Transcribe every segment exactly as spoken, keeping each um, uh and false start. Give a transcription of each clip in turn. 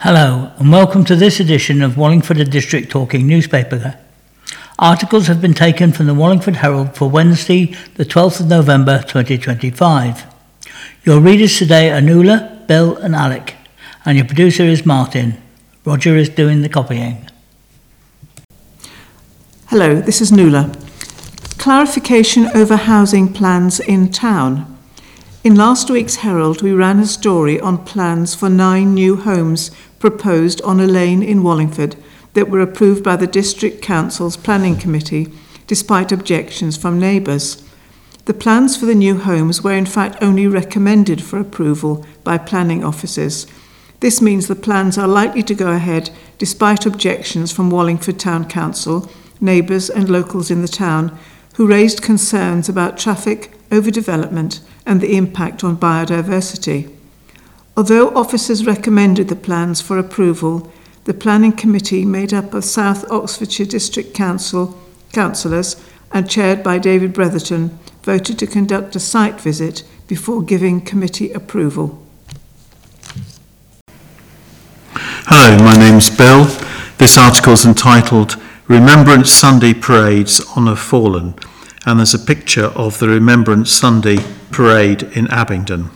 Hello and welcome to this edition of Wallingford District Talking newspaper. Articles have been taken from the Wallingford Herald for Wednesday the twelfth of November twenty twenty-five. Your readers today are Nuala, Bill and Alec, and your producer is Martin. Roger is doing the copying. Hello, this is Nuala. Clarification over housing plans in town. In last week's Herald, we ran a story on plans for nine new homes proposed on a lane in Wallingford that were approved by the District Council's Planning Committee, despite objections from neighbours. The plans for the new homes were in fact only recommended for approval by planning officers. This means the plans are likely to go ahead despite objections from Wallingford Town Council, neighbours and locals in the town, who raised concerns about traffic, overdevelopment and the impact on biodiversity. Although officers recommended the plans for approval, the Planning Committee, made up of South Oxfordshire District Council councillors and chaired by David Bretherton, voted to conduct a site visit before giving committee approval. Hello, my name's Bill. This article is entitled Remembrance Sunday Parades Honour Fallen, and there's a picture of the Remembrance Sunday Parade in Abingdon.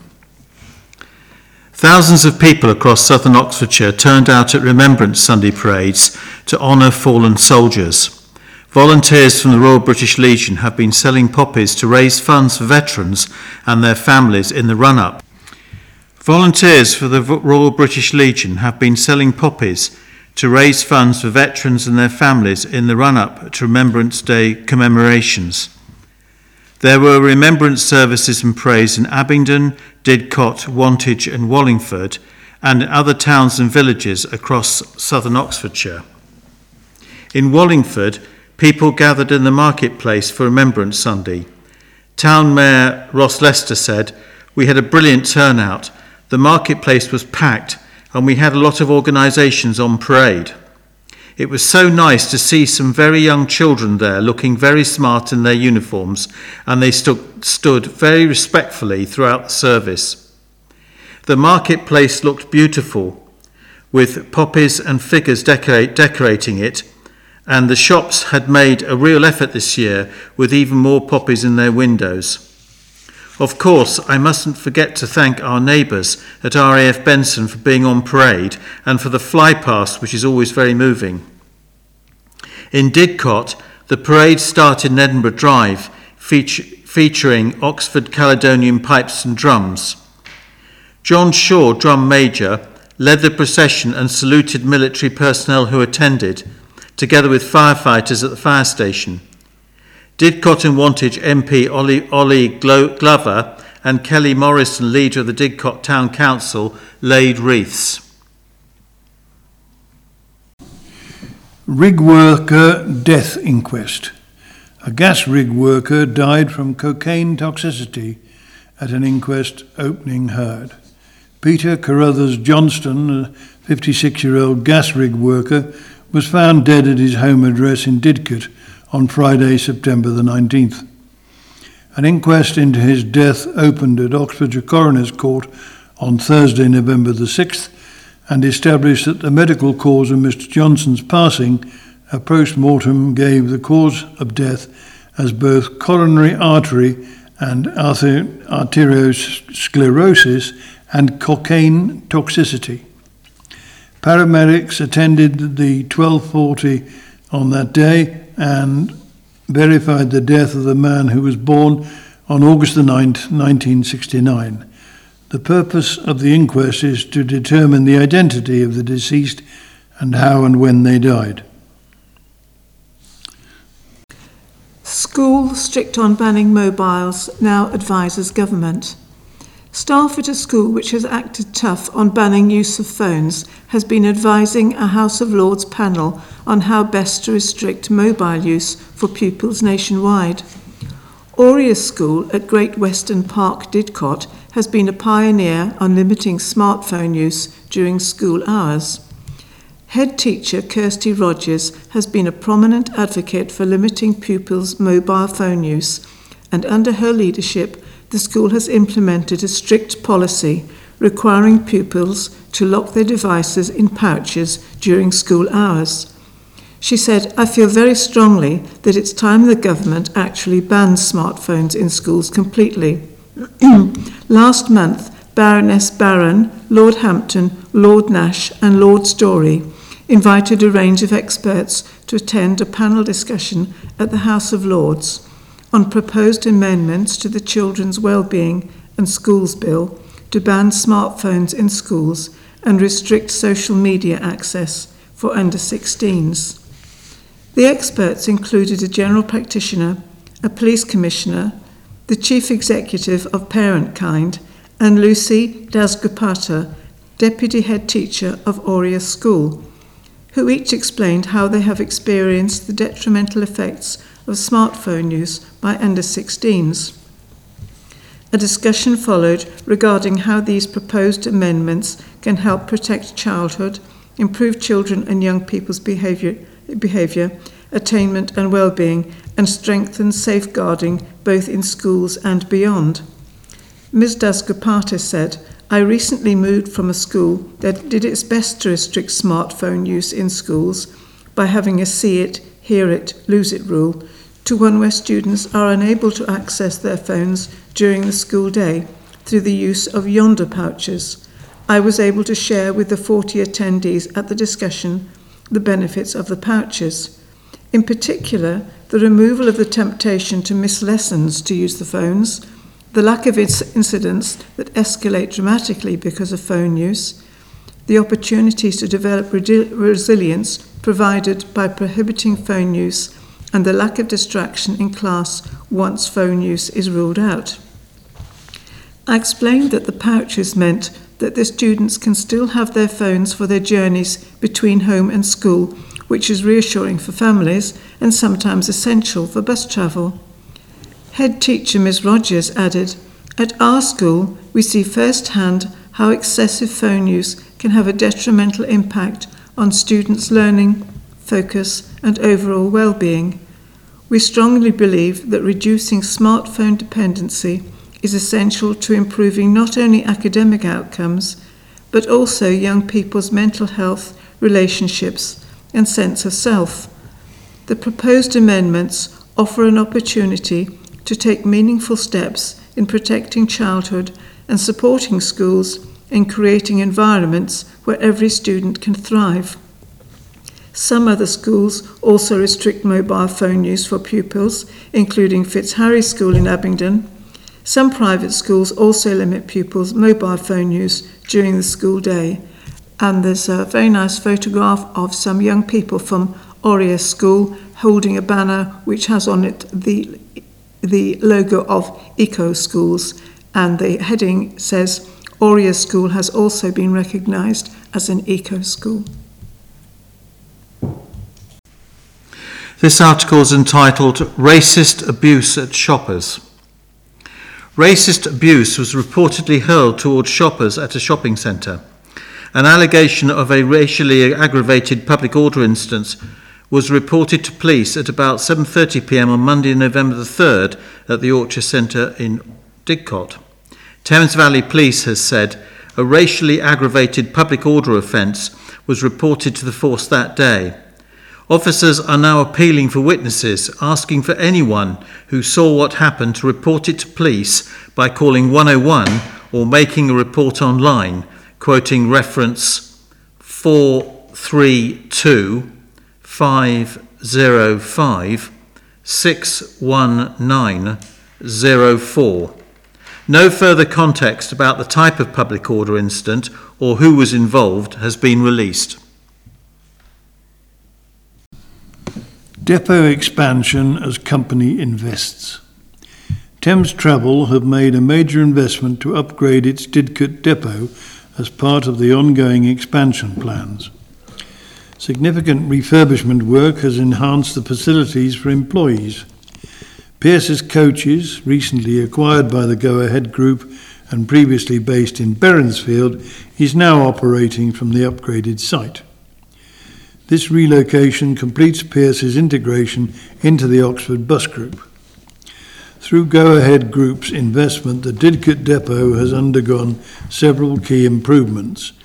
Thousands of people across southern Oxfordshire turned out at Remembrance Sunday parades to honour fallen soldiers. Volunteers from the Royal British Legion have been selling poppies to raise funds for veterans and their families in the run-up. Volunteers for the Royal British Legion have been selling poppies to raise funds for veterans and their families in the run-up to Remembrance Day commemorations. There were remembrance services and praise in Abingdon, Didcot, Wantage and Wallingford, and in other towns and villages across southern Oxfordshire. In Wallingford, people gathered in the marketplace for Remembrance Sunday. Town Mayor Ross Lester said, "We had a brilliant turnout. The marketplace was packed and we had a lot of organisations on parade. It was so nice to see some very young children there looking very smart in their uniforms, and they stu- stood very respectfully throughout the service. The marketplace looked beautiful, with poppies and figures decorate, decorating it, and the shops had made a real effort this year with even more poppies in their windows. Of course, I mustn't forget to thank our neighbours at R A F Benson for being on parade and for the flypast, which is always very moving. In Didcot, the parade started in Edinburgh Drive, feature, featuring Oxford Caledonian pipes and drums. John Shaw, drum major, led the procession and saluted military personnel who attended, together with firefighters at the fire station. Didcot and Wantage M P Ollie, Ollie Glover and Kelly Morrison, leader of the Didcot Town Council, laid wreaths. Rig worker death inquest. A gas rig worker died from cocaine toxicity at an inquest opening heard. Peter Carruthers Johnston, a fifty-six-year-old gas rig worker, was found dead at his home address in Didcot on Friday, September the nineteenth. An inquest into his death opened at Oxfordshire Coroner's Court on Thursday, November the sixth, and established that the medical cause of Mister Johnson's passing, a post-mortem gave the cause of death as both coronary artery and arteriosclerosis and cocaine toxicity. Paramedics attended the twelve forty on that day and verified the death of the man who was born on August the ninth, nineteen sixty-nine. The purpose of the inquest is to determine the identity of the deceased and how and when they died. School strict on banning mobiles now advises government. Staff at a school which has acted tough on banning use of phones has been advising a House of Lords panel on how best to restrict mobile use for pupils nationwide. Aurea School at Great Western Park, Didcot, has been a pioneer on limiting smartphone use during school hours. Head teacher Kirsty Rogers has been a prominent advocate for limiting pupils' mobile phone use, and under her leadership, the school has implemented a strict policy requiring pupils to lock their devices in pouches during school hours. She said, "I feel very strongly that it's time the government actually bans smartphones in schools completely." Last month, Baroness Barron, Lord Hampton, Lord Nash and Lord Storey invited a range of experts to attend a panel discussion at the House of Lords on proposed amendments to the Children's Wellbeing and Schools Bill to ban smartphones in schools and restrict social media access for under sixteens. The experts included a general practitioner, a police commissioner, the chief executive of Parentkind, and Lucy Dasgupta, deputy head teacher of Aureus School, who each explained how they have experienced the detrimental effects of smartphone use by under sixteens. A discussion followed regarding how these proposed amendments can help protect childhood, improve children and young people's behaviour, behaviour, attainment and well-being, and strengthen safeguarding both in schools and beyond. Miz Dasgupta said, "I recently moved from a school that did its best to restrict smartphone use in schools by having a see it, hear it, lose it rule, to one where students are unable to access their phones during the school day through the use of Yonder pouches. I was able to share with the forty attendees at the discussion the benefits of the pouches. In particular, the removal of the temptation to miss lessons to use the phones, the lack of incidents that escalate dramatically because of phone use, the opportunities to develop resilience provided by prohibiting phone use, and the lack of distraction in class once phone use is ruled out." I explained that the pouches meant that the students can still have their phones for their journeys between home and school, which is reassuring for families and sometimes essential for bus travel. Head teacher Miz Rogers added, "At our school, we see firsthand how excessive phone use can have a detrimental impact on students' learning, focus, and overall well-being. We strongly believe that reducing smartphone dependency is essential to improving not only academic outcomes, but also young people's mental health, relationships, and sense of self. The proposed amendments offer an opportunity to take meaningful steps in protecting childhood and supporting schools in creating environments where every student can thrive. Some other schools also restrict mobile phone use for pupils, including Fitzharris School in Abingdon. Some private schools also limit pupils' mobile phone use during the school day. And there's a very nice photograph of some young people from Aureus School holding a banner which has on it the, the logo of Eco Schools, and the heading says, "Aureus School has also been recognised as an eco school." This article is entitled "Racist Abuse at Shoppers." Racist abuse was reportedly hurled towards shoppers at a shopping centre. An allegation of a racially aggravated public order incident was reported to police at about seven thirty p m on Monday, November the third at the Orchard Centre in Didcot. Thames Valley Police has said a racially aggravated public order offence was reported to the force that day. Officers are now appealing for witnesses, asking for anyone who saw what happened to report it to police by calling one oh one or making a report online, quoting reference four three two five oh five six one nine oh four. No further context about the type of public order incident or who was involved has been released. Depot expansion as company invests. Thames Travel have made a major investment to upgrade its Didcot depot as part of the ongoing expansion plans. Significant refurbishment work has enhanced the facilities for employees. Pearce's Coaches, recently acquired by the Go Ahead Group and previously based in Berensfield, is now operating from the upgraded site. This relocation completes Pearce's integration into the Oxford Bus Group. Through Go Ahead Group's investment, the Didcot depot has undergone several key improvements.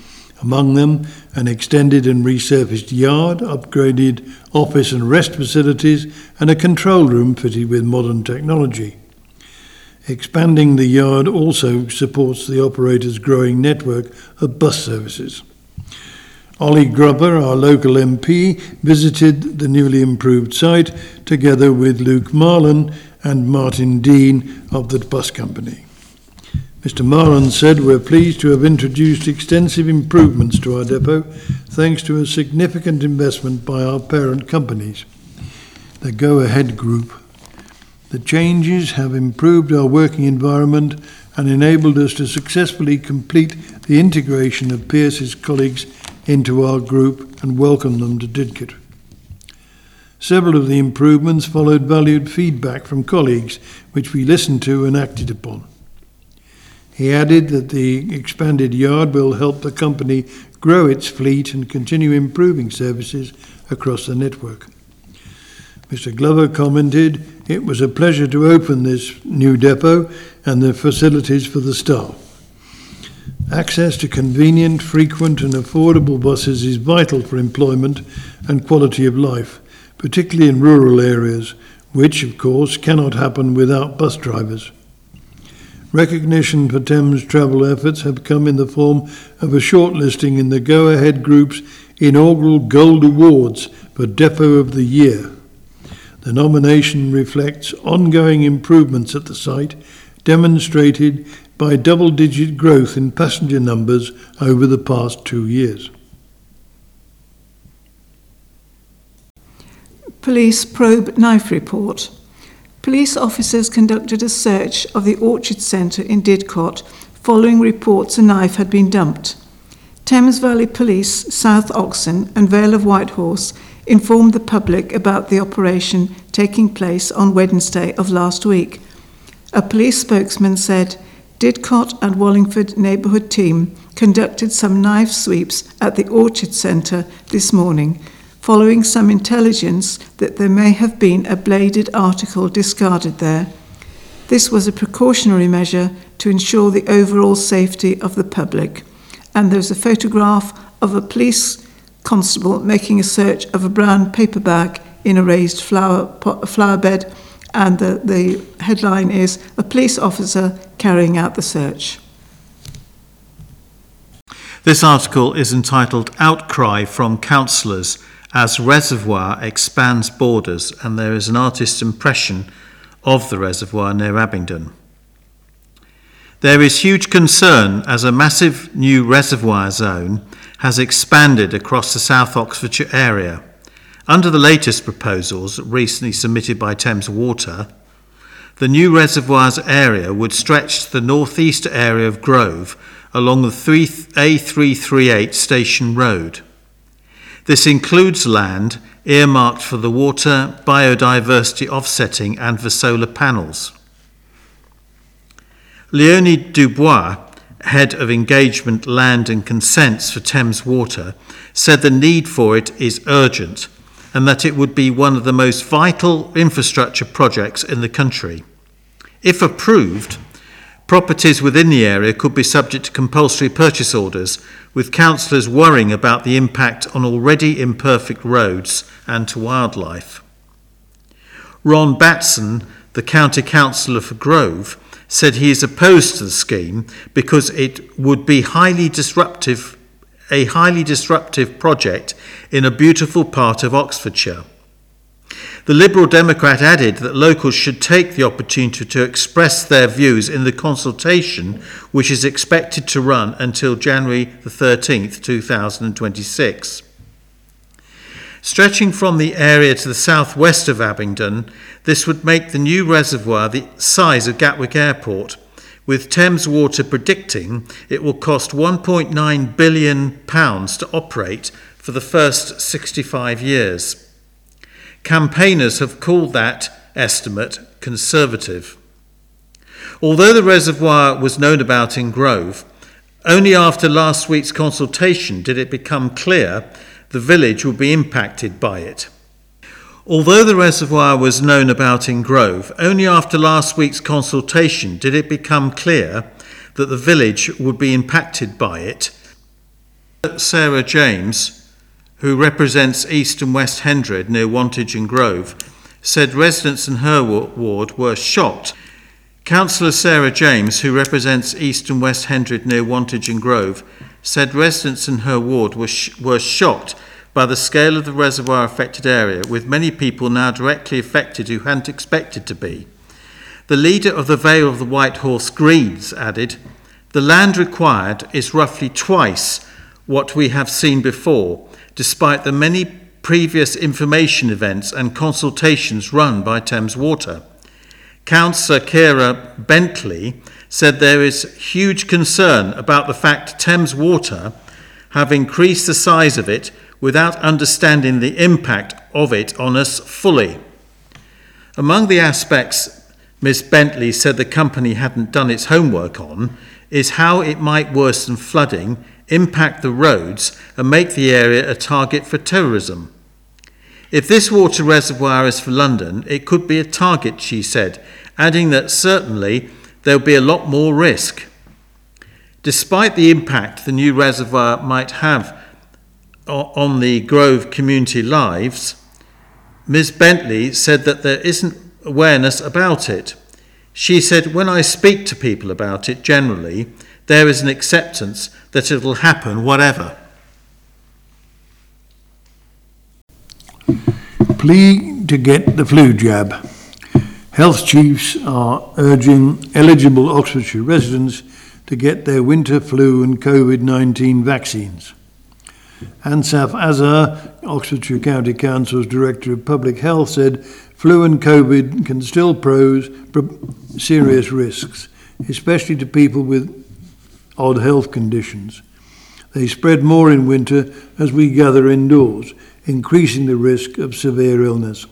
Among them, an extended and resurfaced yard, upgraded office and rest facilities, and a control room fitted with modern technology. Expanding the yard also supports the operator's growing network of bus services. Ollie Grubber, our local M P, visited the newly improved site together with Luke Marlon and Martin Dean of the bus company. Mister Marlon said, "We're pleased to have introduced extensive improvements to our depot thanks to a significant investment by our parent companies, the Go Ahead Group. The changes have improved our working environment and enabled us to successfully complete the integration of Pearce's colleagues into our group and welcome them to Didcot." Several of the improvements followed valued feedback from colleagues, which we listened to and acted upon. He added that the expanded yard will help the company grow its fleet and continue improving services across the network. Mister Glover commented, "It was a pleasure to open this new depot and the facilities for the staff. Access to convenient, frequent and affordable buses is vital for employment and quality of life, particularly in rural areas, which, of course, cannot happen without bus drivers. Recognition for Thames travel efforts have come in the form of a shortlisting in the Go Ahead Group's inaugural Gold Awards for Depot of the Year. The nomination reflects ongoing improvements at the site, demonstrated by double-digit growth in passenger numbers over the past two years. Police probe knife report. Police officers conducted a search of the Orchard Centre in Didcot following reports a knife had been dumped. Thames Valley Police, South Oxon and Vale of Whitehorse informed the public about the operation taking place on Wednesday of last week. A police spokesman said Didcot and Wallingford neighbourhood team conducted some knife sweeps at the Orchard Centre this morning, following some intelligence that there may have been a bladed article discarded there. This was a precautionary measure to ensure the overall safety of the public. And there's a photograph of a police constable making a search of a brown paper bag in a raised flower, pot, flower bed, and the, the headline is "A Police Officer Carrying Out the Search." This article is entitled "Outcry from Councillors as Reservoir Expands Borders," and there is an artist's impression of the reservoir near Abingdon. There is huge concern as a massive new reservoir zone has expanded across the South Oxfordshire area. Under the latest proposals recently submitted by Thames Water, the new reservoirs area would stretch to the northeast area of Grove along the A three thirty-eight Station Road. This includes land earmarked for the water, biodiversity offsetting and for solar panels. Leonie Dubois, Head of Engagement, Land and Consents for Thames Water, said the need for it is urgent and that it would be one of the most vital infrastructure projects in the country. If approved, properties within the area could be subject to compulsory purchase orders, with councillors worrying about the impact on already imperfect roads and to wildlife. Ron Batson, the County Councillor for Grove, said he is opposed to the scheme because it would be highly disruptive, a highly disruptive project in a beautiful part of Oxfordshire. The Liberal Democrat added that locals should take the opportunity to express their views in the consultation, which is expected to run until January the thirteenth, two thousand twenty-six. Stretching from the area to the southwest of Abingdon, this would make the new reservoir the size of Gatwick Airport, with Thames Water predicting it will cost one point nine billion pounds to operate for the first sixty-five years. Campaigners have called that estimate conservative. Although the reservoir was known about in Grove, only after last week's consultation did it become clear the village would be impacted by it. Although the reservoir was known about in Grove, only after last week's consultation did it become clear that the village would be impacted by it. Sarah James, who represents East and West Hendred near Wantage and Grove, said residents in her ward were shocked. Councillor Sarah James, who represents East and West Hendred near Wantage and Grove, said residents in her ward were, sh- were shocked by the scale of the reservoir affected area, with many people now directly affected who hadn't expected to be. The leader of the Vale of the White Horse Greens added, "The land required is roughly twice what we have seen before, despite the many previous information events and consultations run by Thames Water." Councillor Ciara Bentley said there is huge concern about the fact Thames Water have increased the size of it without understanding the impact of it on us fully. Among the aspects Miss Bentley said the company hadn't done its homework on is how it might worsen flooding, impact the roads, and make the area a target for terrorism. If this water reservoir is for London, it could be a target, she said, adding that certainly there'll be a lot more risk. Despite the impact the new reservoir might have on the Grove community lives, Miz Bentley said that there isn't awareness about it. She said, "When I speak to people about it generally, there is an acceptance that it will happen whatever." Plea to get the flu jab. Health chiefs are urging eligible Oxfordshire residents to get their winter flu and COVID nineteen vaccines. Ansaf Azhar, Oxfordshire County Council's Director of Public Health, said flu and COVID can still pose serious risks, especially to people with odd health conditions. They spread more in winter as we gather indoors, increasing the risk of severe illness.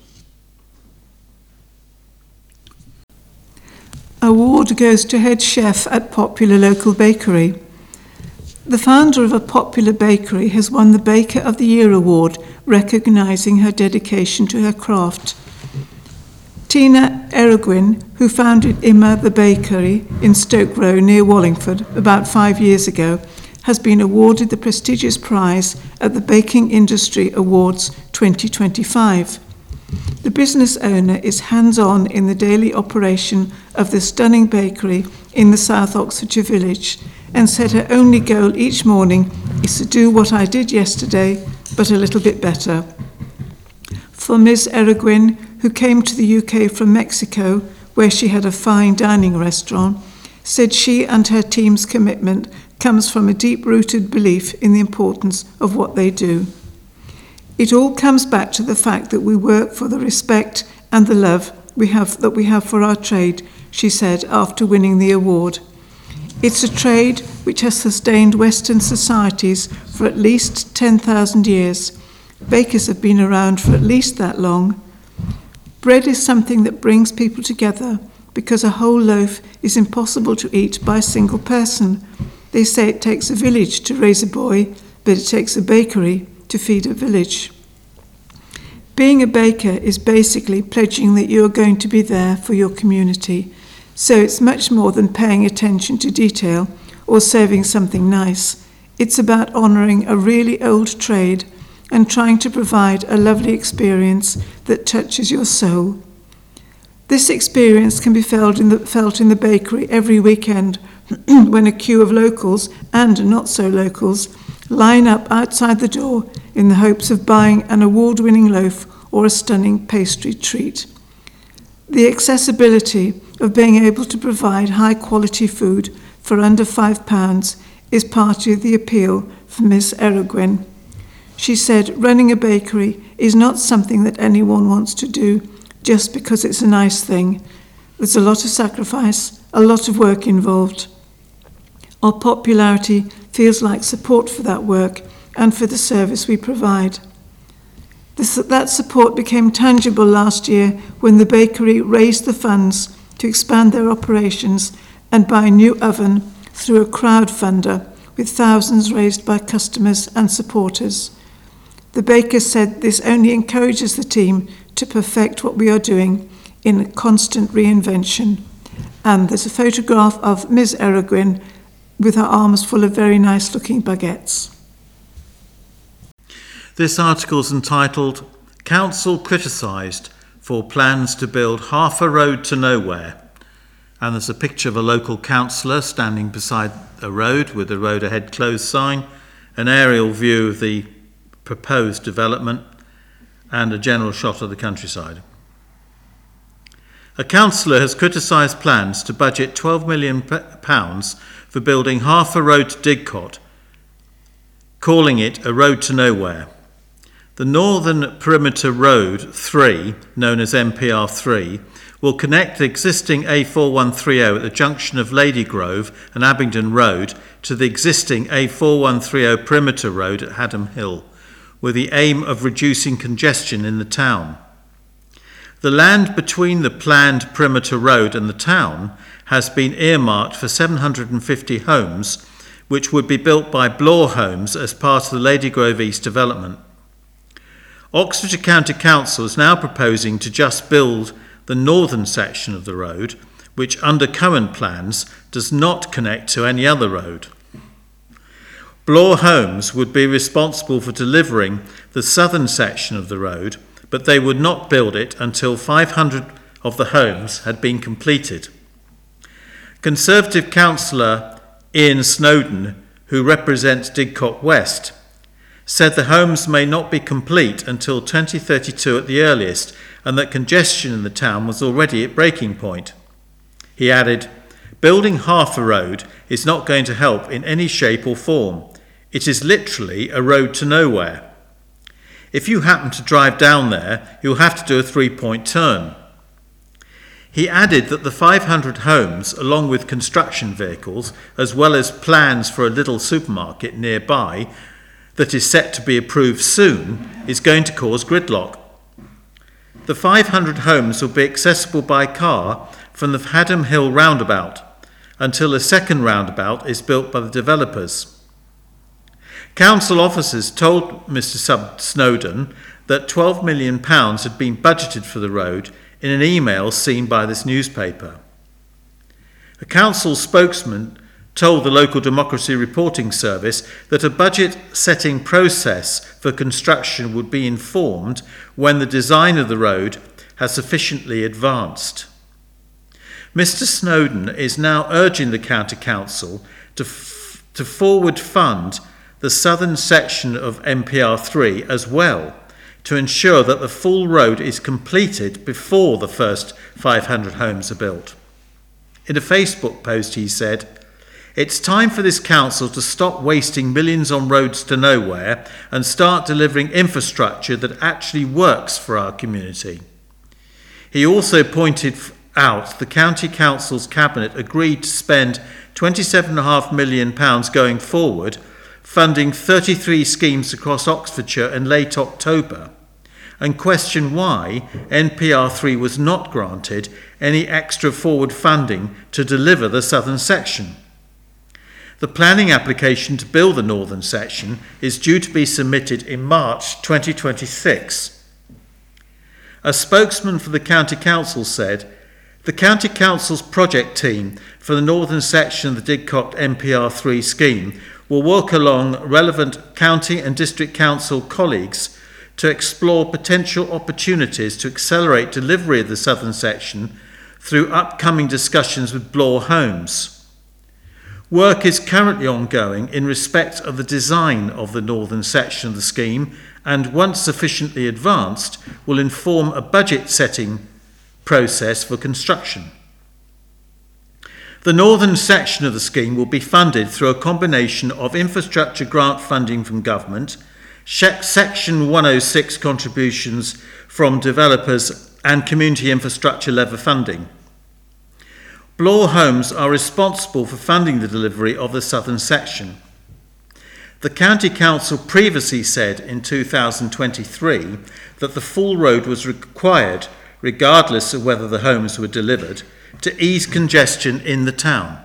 Award goes to head chef at popular local bakery. The founder of a popular bakery has won the Baker of the Year award, recognising her dedication to her craft. Tina Erogwin, who founded Imma the Bakery in Stoke Row near Wallingford about five years ago, has been awarded the prestigious prize at the Baking Industry Awards twenty twenty-five. The business owner is hands-on in the daily operation of the stunning bakery in the South Oxfordshire village, and said her only goal each morning is to do what I did yesterday, but a little bit better. For Miz Erogwin, who came to the U K from Mexico, where she had a fine dining restaurant, said she and her team's commitment comes from a deep-rooted belief in the importance of what they do. It all comes back to the fact that we work for the respect and the love we have that we have for our trade, she said after winning the award. It's a trade which has sustained Western societies for at least ten thousand years. Bakers have been around for at least that long. Bread is something that brings people together because a whole loaf is impossible to eat by a single person. They say it takes a village to raise a boy, but it takes a bakery to feed a village. Being a baker is basically pledging that you are going to be there for your community. So it's much more than paying attention to detail or serving something nice. It's about honouring a really old trade and trying to provide a lovely experience that touches your soul. This experience can be felt in the, felt in the bakery every weekend when a queue of locals and not so locals line up outside the door in the hopes of buying an award-winning loaf or a stunning pastry treat. The accessibility of being able to provide high-quality food for under five pounds is part of the appeal for Miss Erogwin. She said running a bakery is not something that anyone wants to do just because it's a nice thing. There's a lot of sacrifice, a lot of work involved. Our popularity feels like support for that work and for the service we provide. This, that support became tangible last year when the bakery raised the funds to expand their operations and buy a new oven through a crowdfunder with thousands raised by customers and supporters. The baker said this only encourages the team to perfect what we are doing in a constant reinvention. And there's a photograph of Miz Erogwin with her arms full of very nice looking baguettes. This article is entitled Council Criticised for Plans to Build Half a Road to Nowhere. And there's a picture of a local councillor standing beside a road with the road ahead closed sign, an aerial view of the proposed development, and a general shot of the countryside. A councillor has criticised plans to budget twelve million pounds for building half a road to Didcot, calling it a road to nowhere. The Northern Perimeter Road three, known as M P R three, will connect the existing A four one three zero at the junction of Ladygrove and Abingdon Road to the existing A four one three zero Perimeter Road at Haddam Hill, with the aim of reducing congestion in the town. The land between the planned Perimeter Road and the town has been earmarked for seven hundred fifty homes, which would be built by Bloor Homes as part of the Ladygrove East development. Oxfordshire County Council is now proposing to just build the northern section of the road, which under current plans does not connect to any other road. Bloor Homes would be responsible for delivering the southern section of the road, but they would not build it until five hundred of the homes had been completed. Conservative councillor Ian Snowden, who represents Didcot West, said the homes may not be complete until twenty thirty-two at the earliest, and that congestion in the town was already at breaking point. He added, "Building half a road is not going to help in any shape or form. It is literally a road to nowhere. If you happen to drive down there, you'll have to do a three-point turn." He added that the five hundred homes, along with construction vehicles, as well as plans for a little supermarket nearby that is set to be approved soon, is going to cause gridlock. The five hundred homes will be accessible by car from the Haddam Hill roundabout until a second roundabout is built by the developers. Council officers told Mr Sub Snowden that twelve million pounds had been budgeted for the road in an email seen by this newspaper. A council spokesman told the Local Democracy Reporting Service that a budget-setting process for construction would be informed when the design of the road has sufficiently advanced. Mr Snowden is now urging the County Council to, f- to forward fund the southern section of M P R three as well, to ensure that the full road is completed before the first five hundred homes are built. In a Facebook post he said, "It's time for this council to stop wasting millions on roads to nowhere and start delivering infrastructure that actually works for our community." He also pointed out the County Council's Cabinet agreed to spend twenty-seven point five million pounds going forward, funding thirty-three schemes across Oxfordshire in late October, and questioned why N P R three was not granted any extra forward funding to deliver the southern section. The planning application to build the northern section is due to be submitted in March twenty twenty-six. A spokesman for the County Council said, "The County Council's project team for the northern section of the Didcot M P R three scheme will work along relevant county and district council colleagues to explore potential opportunities to accelerate delivery of the southern section through upcoming discussions with Bloor Homes. Work is currently ongoing in respect of the design of the northern section of the scheme, and once sufficiently advanced, will inform a budget setting process for construction. The northern section of the scheme will be funded through a combination of infrastructure grant funding from government, Section one oh six contributions from developers, and community infrastructure level funding. Bloor Homes are responsible for funding the delivery of the southern section. The County Council previously said in two thousand twenty-three that the full road was required, regardless of whether the homes were delivered, to ease congestion in the town.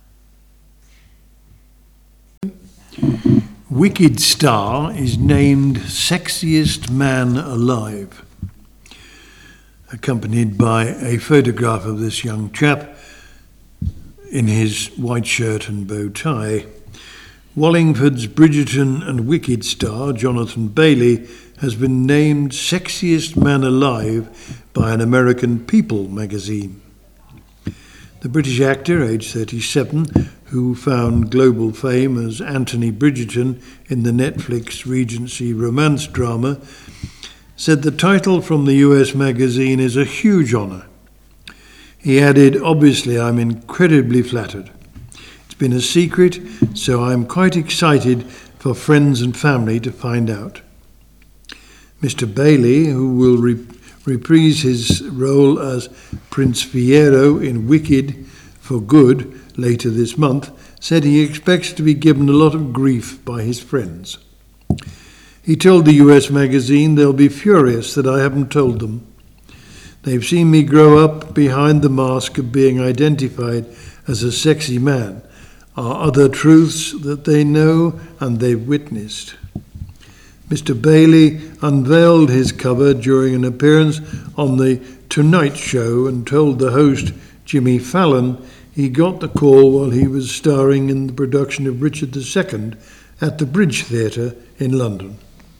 Wicked Star is named Sexiest Man Alive, accompanied by a photograph of this young chap in his white shirt and bow tie, Wallingford's Bridgerton and Wicked star, Jonathan Bailey, has been named Sexiest Man Alive by an American People magazine. The British actor, aged thirty-seven, who found global fame as Anthony Bridgerton in the Netflix Regency romance drama, said the title from the U S magazine is a huge honour. He added, "Obviously, I'm incredibly flattered. It's been a secret, so I'm quite excited for friends and family to find out." Mister Bailey, who will re- reprise his role as Prince Fiero in Wicked for Good later this month, said he expects to be given a lot of grief by his friends. He told the U S magazine they'll be furious that I haven't told them. They've seen me grow up behind the mask of being identified as a sexy man. Are other truths that they know and they've witnessed. Mister Bailey unveiled his cover during an appearance on The Tonight Show and told the host, Jimmy Fallon, he got the call while he was starring in the production of Richard the Second at the Bridge Theatre in London.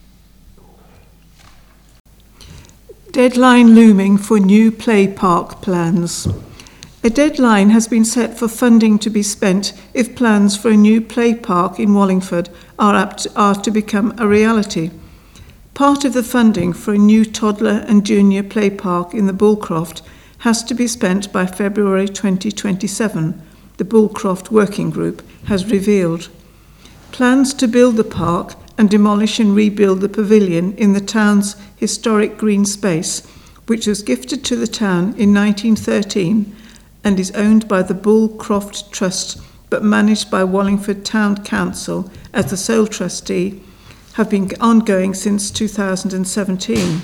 Deadline looming for new play park plans. A deadline has been set for funding to be spent if plans for a new play park in Wallingford are, apt, are to become a reality. Part of the funding for a new toddler and junior play park in the Bullcroft has to be spent by February twenty twenty-seven, the Bullcroft Working Group has revealed. Plans to build the park and demolish and rebuild the pavilion in the town's historic green space, which was gifted to the town in nineteen thirteen and is owned by the Bullcroft Trust but managed by Wallingford Town Council as the sole trustee, have been ongoing since two thousand seventeen.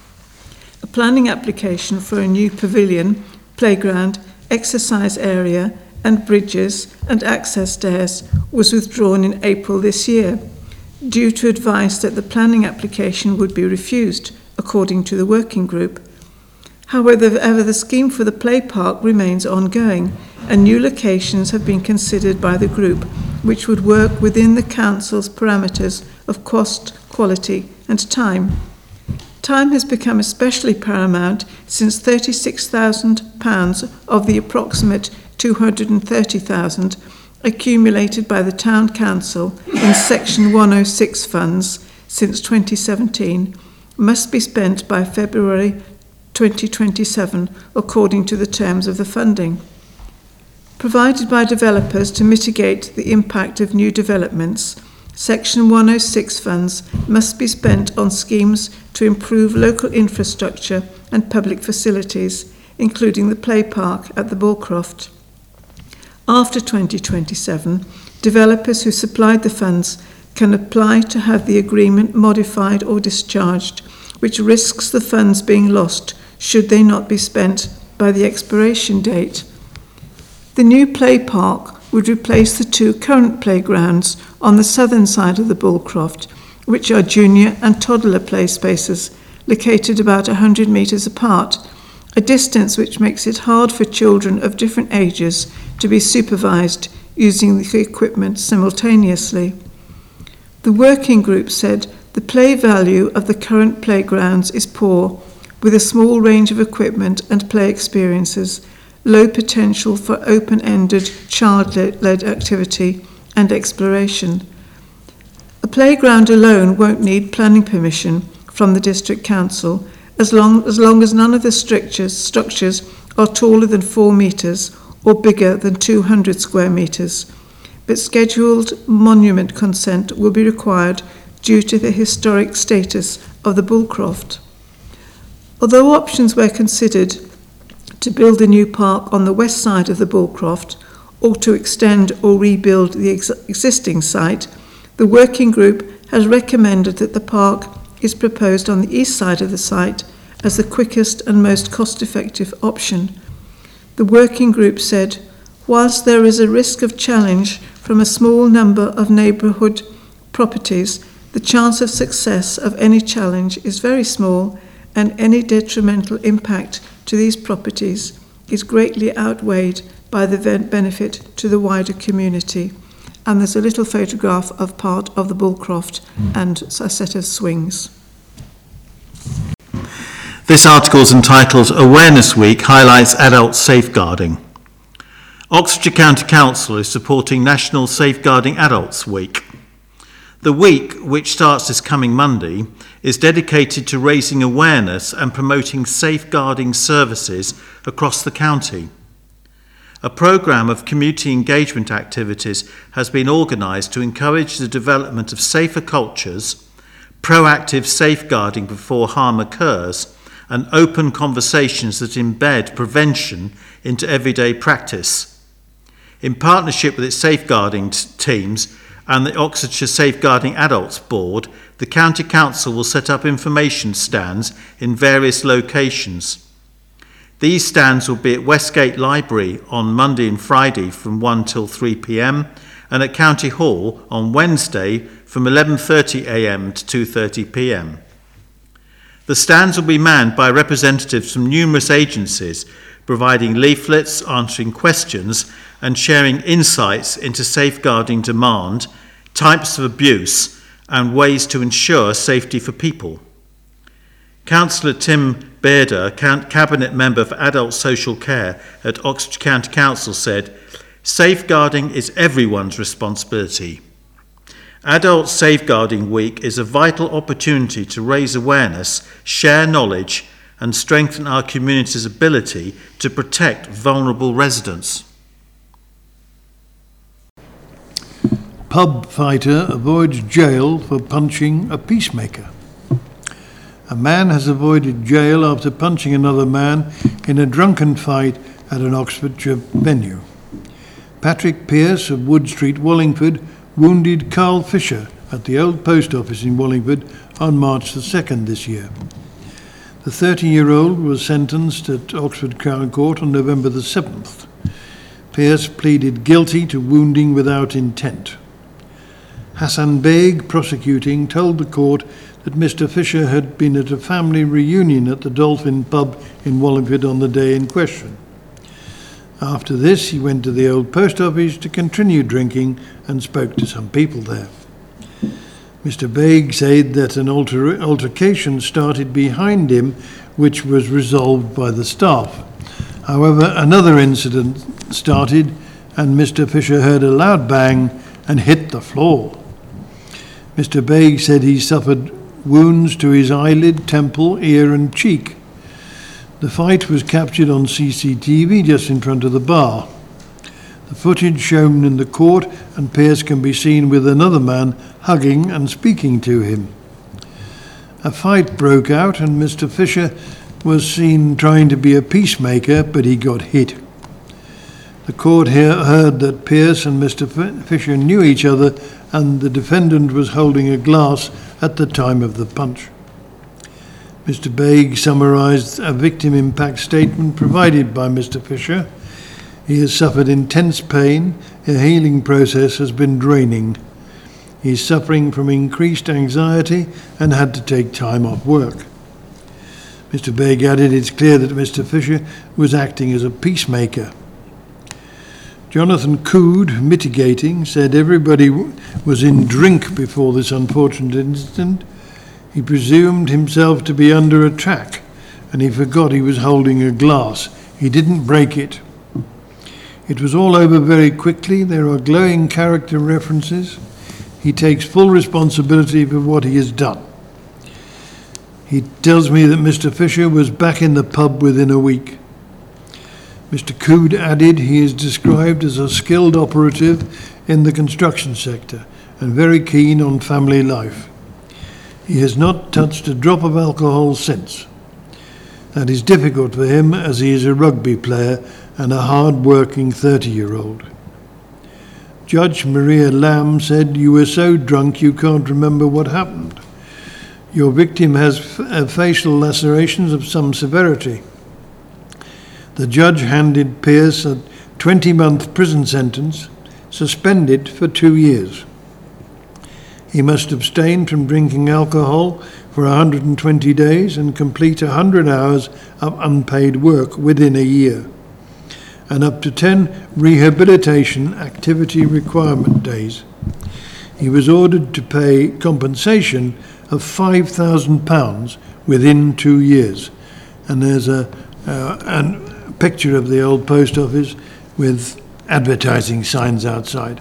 A planning application for a new pavilion, playground, exercise area and bridges and access stairs was withdrawn in April this year, due to advice that the planning application would be refused, according to the working group. However, the scheme for the play park remains ongoing, and new locations have been considered by the group, which would work within the council's parameters of cost, quality and time. Time has become especially paramount since thirty-six thousand pounds of the approximate two hundred thirty thousand pounds accumulated by the Town Council in Section one oh six funds since twenty seventeen must be spent by February twenty twenty-seven according to the terms of the funding. Provided by developers to mitigate the impact of new developments, Section one oh six funds must be spent on schemes to improve local infrastructure and public facilities, including the play park at the Bullcroft. After twenty twenty-seven, developers who supplied the funds can apply to have the agreement modified or discharged, which risks the funds being lost should they not be spent by the expiration date. The new play park would replace the two current playgrounds on the southern side of the Bullcroft, which are junior and toddler play spaces located about one hundred metres apart, a distance which makes it hard for children of different ages to be supervised using the equipment simultaneously. The working group said the play value of the current playgrounds is poor, with a small range of equipment and play experiences, low potential for open-ended, child-led activity and exploration. A playground alone won't need planning permission from the District Council as long as, long as none of the structures, structures are taller than four metres or bigger than two hundred square metres, but scheduled monument consent will be required due to the historic status of the Bullcroft. Although options were considered to build a new park on the west side of the Bullcroft or to extend or rebuild the ex- existing site, the working group has recommended that the park is proposed on the east side of the site as the quickest and most cost-effective option. The working group said, whilst there is a risk of challenge from a small number of neighbourhood properties, the chance of success of any challenge is very small, and any detrimental impact to these properties is greatly outweighed by the benefit to the wider community. and there's a little photograph of part of the Bullcroft and a set of swings. This article is entitled Awareness Week Highlights Adult Safeguarding. Oxfordshire County Council is supporting National Safeguarding Adults Week. The week, which starts this coming Monday, is dedicated to raising awareness and promoting safeguarding services across the county. A programme of community engagement activities has been organised to encourage the development of safer cultures, proactive safeguarding before harm occurs, and open conversations that embed prevention into everyday practice. In partnership with its safeguarding t- teams and the Oxfordshire Safeguarding Adults Board, the County Council will set up information stands in various locations. These stands will be at Westgate Library on Monday and Friday from one till three p m and at County Hall on Wednesday from eleven thirty a m to two thirty p m. The stands will be manned by representatives from numerous agencies, providing leaflets, answering questions, and sharing insights into safeguarding demand, types of abuse, and ways to ensure safety for people. Councillor Tim Bairder, Cabinet Member for Adult Social Care at Oxford County Council, said, "Safeguarding is everyone's responsibility. Adult Safeguarding Week is a vital opportunity to raise awareness, share knowledge, and strengthen our community's ability to protect vulnerable residents." Pub fighter avoids jail for punching a peacemaker. A man has avoided jail after punching another man in a drunken fight at an Oxfordshire venue. Patrick Pearce of Wood Street, Wallingford, wounded Carl Fisher at the old post office in Wallingford on March the second this year. The thirty-year-old was sentenced at Oxford Crown Court on November the seventh. Pearce pleaded guilty to wounding without intent. Hassan Beg, prosecuting, told the court that Mister Fisher had been at a family reunion at the Dolphin pub in Wallingford on the day in question. After this, he went to the old post office to continue drinking and spoke to some people there. Mister Beg said that an alter- altercation started behind him, which was resolved by the staff. However, another incident started and Mister Fisher heard a loud bang and hit the floor. Mister Beg said he suffered wounds to his eyelid, temple, ear and cheek. The fight was captured on C C T V just in front of the bar. The footage shown in the court, and Pearce can be seen with another man hugging and speaking to him. A fight broke out and Mister Fisher was seen trying to be a peacemaker, but he got hit. The court here heard that Pearce and Mister Fisher knew each other and the defendant was holding a glass at the time of the punch. Mister Beg summarised a victim impact statement provided by Mister Fisher. He has suffered intense pain. A healing process has been draining. He is suffering from increased anxiety and had to take time off work. Mister Beg added it's clear that Mister Fisher was acting as a peacemaker. Jonathan Coode, mitigating, said everybody was in drink before this unfortunate incident. He presumed himself to be under attack and he forgot he was holding a glass. He didn't break it. It was all over very quickly. There are glowing character references. He takes full responsibility for what he has done. He tells me that Mister Fisher was back in the pub within a week. Mister Coode added he is described as a skilled operative in the construction sector and very keen on family life. He has not touched a drop of alcohol since. That is difficult for him as he is a rugby player and a hard-working thirty-year-old. Judge Maria Lamb said, "You were so drunk you can't remember what happened. Your victim has f- facial lacerations of some severity." The judge handed Pearce a twenty-month prison sentence, suspended for two years. He must abstain from drinking alcohol for one hundred twenty days and complete one hundred hours of unpaid work within a year. and up to ten rehabilitation activity requirement days. He was ordered to pay compensation of five thousand pounds within two years. And there's a, uh, a picture of the old post office with advertising signs outside.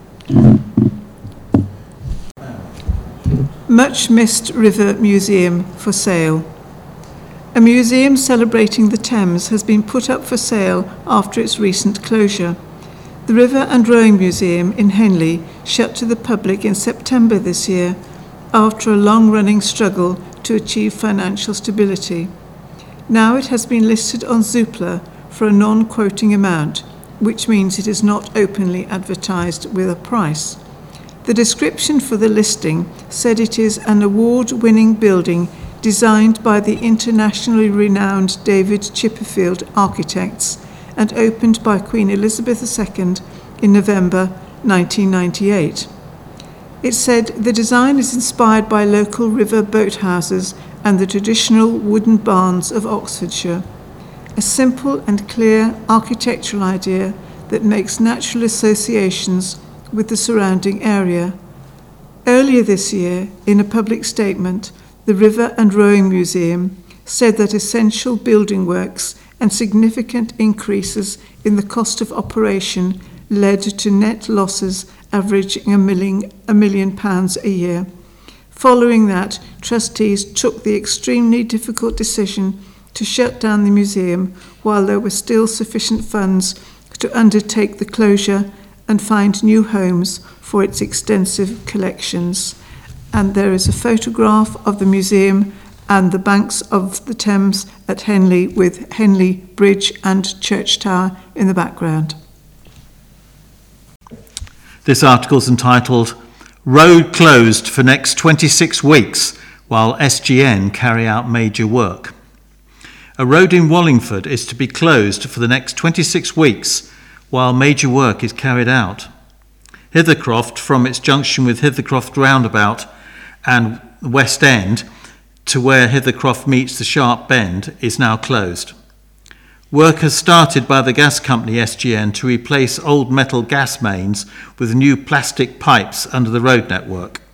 Much Missed River Museum for sale. A museum celebrating the Thames has been put up for sale after its recent closure. The River and Rowing Museum in Henley shut to the public in September this year after a long-running struggle to achieve financial stability. Now it has been listed on Zoopla for a non-quoting amount, which means it is not openly advertised with a price. The description for the listing said it is an award-winning building designed by the internationally renowned David Chipperfield Architects and opened by Queen Elizabeth the Second in November nineteen ninety-eight. It said the design is inspired by local river boathouses and the traditional wooden barns of Oxfordshire. A simple and clear architectural idea that makes natural associations with the surrounding area. Earlier this year, in a public statement, the River and Rowing Museum said that essential building works and significant increases in the cost of operation led to net losses averaging a million, a million pounds a year. Following that, trustees took the extremely difficult decision to shut down the museum while there were still sufficient funds to undertake the closure and find new homes for its extensive collections. And there is a photograph of the museum and the banks of the Thames at Henley with Henley Bridge and Church Tower in the background. This article is entitled Road Closed for Next twenty-six Weeks While S G N Carry Out Major Work. A road in Wallingford is to be closed for the next twenty-six weeks while major work is carried out. Hithercroft, from its junction with Hithercroft Roundabout and West End to where Hithercroft meets the Sharp Bend, is now closed. Work has started by the gas company S G N to replace old metal gas mains with new plastic pipes under the road network.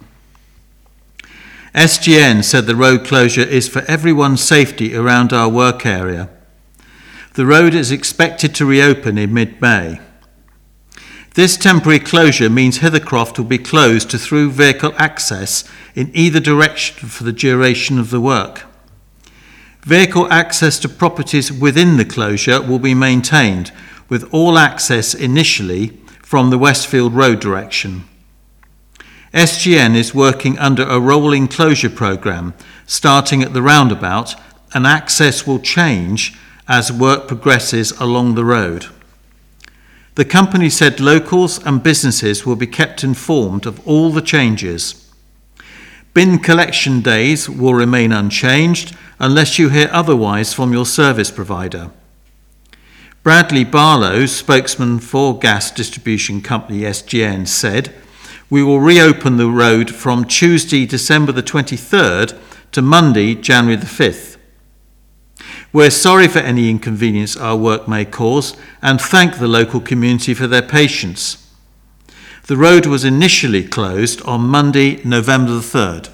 S G N said the road closure is for everyone's safety around our work area. The road is expected to reopen in mid-May. This temporary closure means Hithercroft will be closed to through vehicle access in either direction for the duration of the work. Vehicle access to properties within the closure will be maintained, with all access initially from the Westfield Road direction. S G N is working under a rolling closure programme, starting at the roundabout, and access will change as work progresses along the road. The company said locals and businesses will be kept informed of all the changes. Bin collection days will remain unchanged unless you hear otherwise from your service provider. Bradley Barlow, spokesman for gas distribution company S G N, said, "We will reopen the road from Tuesday, December the twenty-third to Monday, January the fifth. We're sorry for any inconvenience our work may cause and thank the local community for their patience." The road was initially closed on Monday, November the third.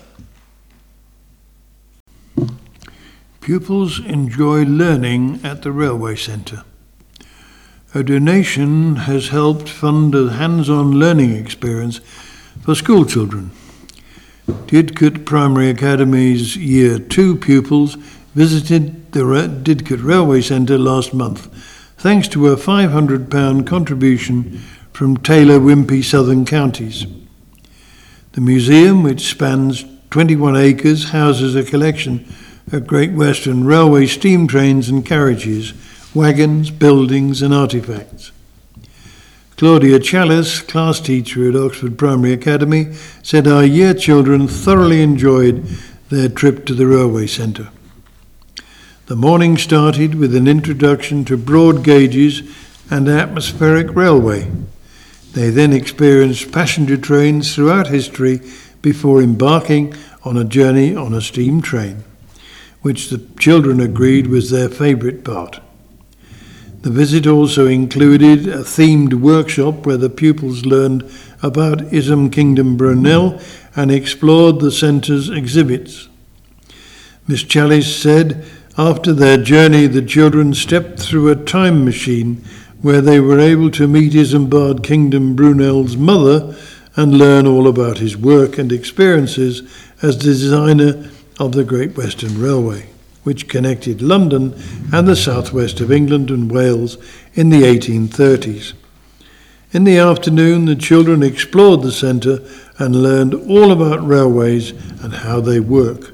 Pupils enjoy learning at the Railway Centre. A donation has helped fund a hands-on learning experience for school children. Didcot Primary Academy's Year two pupils visited the Didcot Railway Centre last month, thanks to a five hundred pounds contribution from Taylor Wimpey Southern Counties. The museum, which spans twenty-one acres, houses a collection of Great Western Railway steam trains and carriages, wagons, buildings and artefacts. Claudia Chalice, class teacher at Oxford Primary Academy, said our year children thoroughly enjoyed their trip to the Railway Centre. The morning started with an introduction to broad gauges and atmospheric railway. They then experienced passenger trains throughout history before embarking on a journey on a steam train, which the children agreed was their favourite part. The visit also included a themed workshop where the pupils learned about Isam Kingdom Brunel and explored the centre's exhibits. Miss Chalice said, after their journey, the children stepped through a time machine where they were able to meet Isambard Kingdom Brunel's mother and learn all about his work and experiences as designer of the Great Western Railway, which connected London and the southwest of England and Wales in the eighteen thirties. In the afternoon, the children explored the centre and learned all about railways and how they work.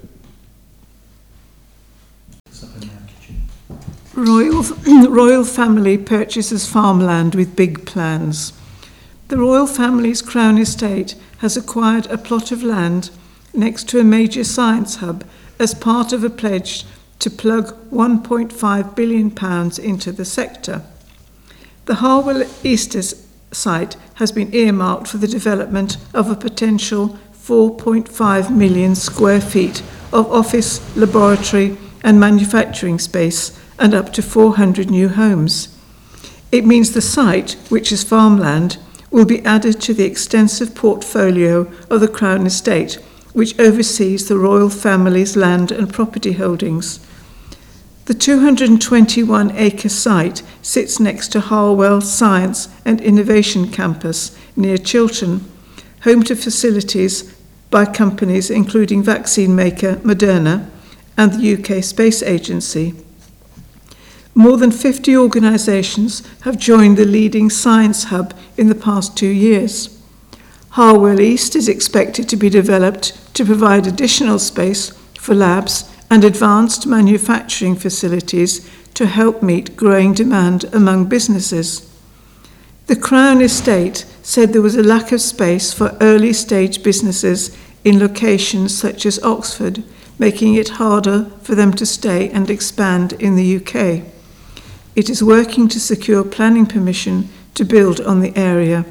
Royal, royal family purchases farmland with big plans. The royal family's Crown Estate has acquired a plot of land next to a major science hub as part of a pledge to plug one point five billion pounds into the sector. The Harwell East site has been earmarked for the development of a potential four point five million square feet of office, laboratory and manufacturing space and up to four hundred new homes. It means the site, which is farmland, will be added to the extensive portfolio of the Crown Estate, which oversees the royal family's land and property holdings. The two hundred twenty-one acre site sits next to Harwell Science and Innovation Campus near Chiltern, home to facilities by companies including vaccine maker Moderna and the U K Space Agency. More than fifty organisations have joined the leading science hub in the past two years. Harwell East is expected to be developed to provide additional space for labs and advanced manufacturing facilities to help meet growing demand among businesses. The Crown Estate said there was a lack of space for early stage businesses in locations such as Oxford, making it harder for them to stay and expand in the U K. It is working to secure planning permission to build on the area.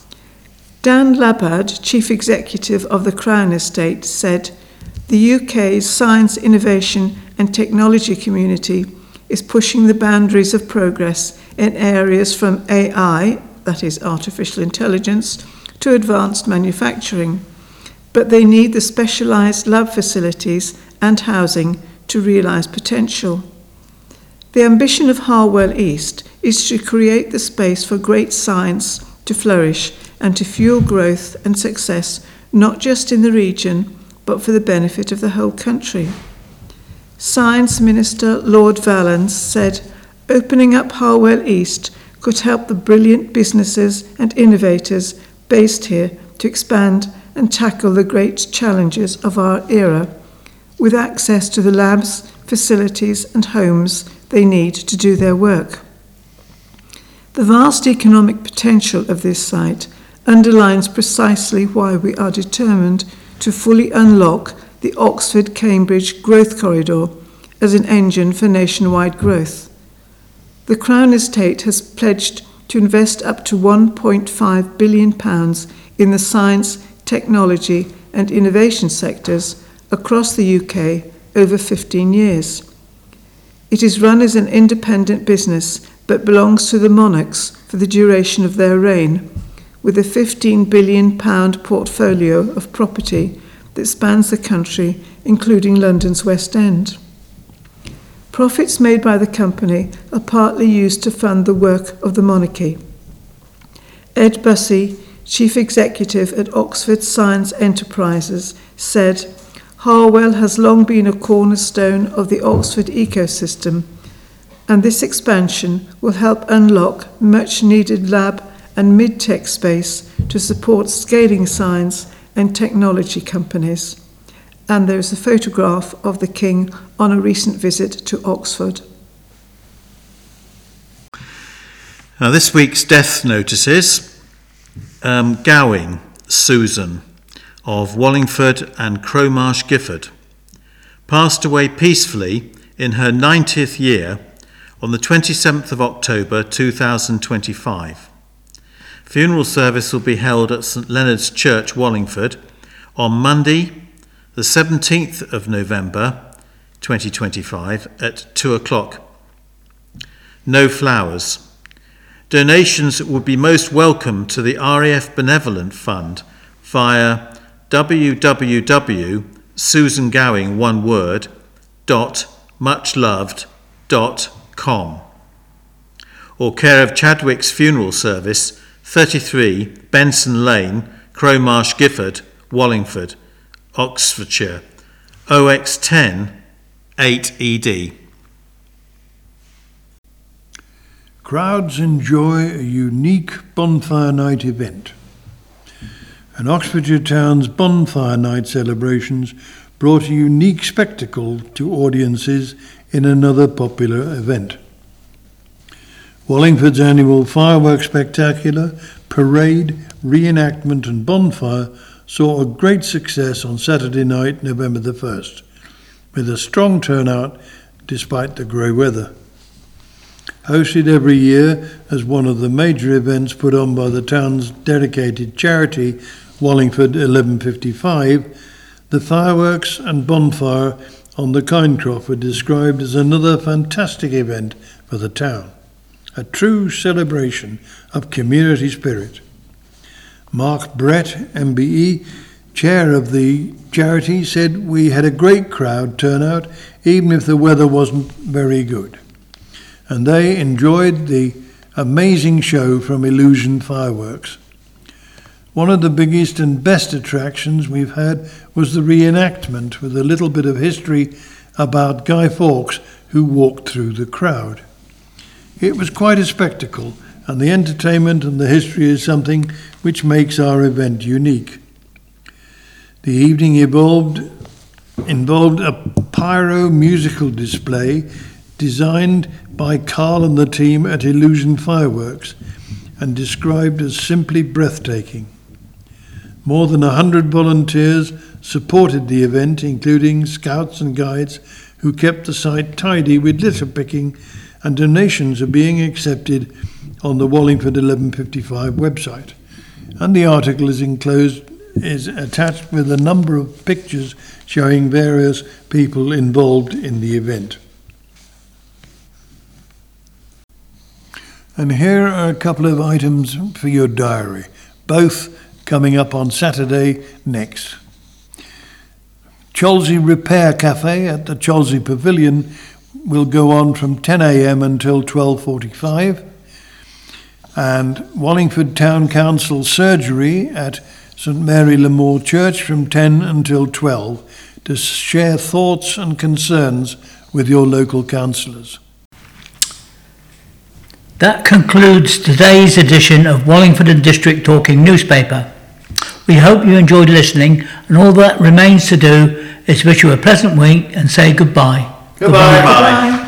Dan Labad, Chief Executive of the Crown Estate, said, "The U K's science, innovation and technology community is pushing the boundaries of progress in areas from A I, that is artificial intelligence, to advanced manufacturing. But they need the specialised lab facilities and housing to realise potential." The ambition of Harwell East is to create the space for great science to flourish and to fuel growth and success, not just in the region, but for the benefit of the whole country. Science Minister Lord Valens said, "Opening up Harwell East could help the brilliant businesses and innovators based here to expand and tackle the great challenges of our era, with access to the labs, facilities and homes they need to do their work." The vast economic potential of this site underlines precisely why we are determined to fully unlock the Oxford-Cambridge Growth Corridor as an engine for nationwide growth. The Crown Estate has pledged to invest up to one point five billion pounds in the science, technology and innovation sectors across the U K over fifteen years. It is run as an independent business but belongs to the monarchs for the duration of their reign, with a fifteen billion pounds portfolio of property that spans the country, including London's West End. Profits made by the company are partly used to fund the work of the monarchy. Ed Bussey, Chief Executive at Oxford Science Enterprises, said, "Harwell has long been a cornerstone of the Oxford ecosystem, and this expansion will help unlock much-needed lab and mid-tech space to support scaling science and technology companies." And there is a photograph of the King on a recent visit to Oxford. Now, this week's death notices. Um, Gowing, Susan, of Wallingford and Cromarsh, Gifford, passed away peacefully in her ninetieth year on the twenty-seventh of October two thousand twenty-five. Funeral service will be held at St Leonard's Church, Wallingford, on Monday, the seventeenth of November twenty twenty-five at two o'clock. no flowers. Donations would be most welcome to the R A F Benevolent Fund via w w w dot susan gowing one word dot muchloved dot com or care of Chadwick's Funeral Service, thirty-three Benson Lane, Crowmarsh Gifford, Wallingford, Oxfordshire, O X ten eight E D. Crowds enjoy a unique bonfire night event. And Oxfordshire Town's bonfire night celebrations brought a unique spectacle to audiences in another popular event. Wallingford's annual fireworks spectacular, parade, reenactment and bonfire saw a great success on Saturday night, November the first, with a strong turnout despite the grey weather. Hosted every year as one of the major events put on by the town's dedicated charity, Wallingford eleven fifty-five, the fireworks and bonfire on the Kinecroft were described as another fantastic event for the town, a true celebration of community spirit. Mark Brett, M B E, chair of the charity, said we had a great crowd turnout even if the weather wasn't very good, and they enjoyed the amazing show from Illusion Fireworks. One of the biggest and best attractions we've had was the reenactment with a little bit of history about Guy Fawkes who walked through the crowd. It was quite a spectacle, and the entertainment and the history is something which makes our event unique. The evening evolved, involved a pyro musical display designed by Carl and the team at Illusion Fireworks and described as simply breathtaking. More than a hundred volunteers supported the event, including scouts and guides who kept the site tidy with litter picking, and donations are being accepted on the Wallingford eleven fifty-five website. And the article is enclosed, is attached with a number of pictures showing various people involved in the event. And here are a couple of items for your diary, both coming up on Saturday next. Cholsey Repair Cafe at the Cholsey Pavilion will go on from ten a.m. until twelve forty-five, and Wallingford Town Council Surgery at St Mary Le Moore Church from ten until twelve to share thoughts and concerns with your local councillors. That concludes today's edition of Wallingford and District Talking newspaper. We hope you enjoyed listening, and all that remains to do is wish you a pleasant week and say goodbye. Goodbye. Goodbye. Goodbye.